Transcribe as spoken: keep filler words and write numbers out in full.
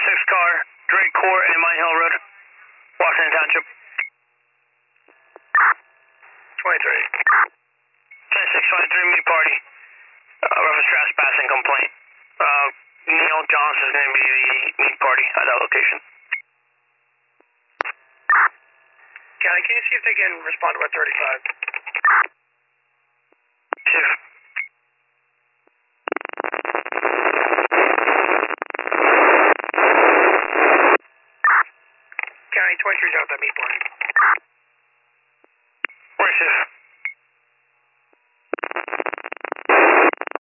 twenty-six car, Drake Court and Mine Hill Road, Washington Township. twenty-three. twenty-six twenty-three, meet party. Uh, reference trespassing complaint. Uh, Neil Johnson is going to be the meet party at that location. County, can you see if they can respond to our thirty-five? Chief. County, twenty-three is out that meet party.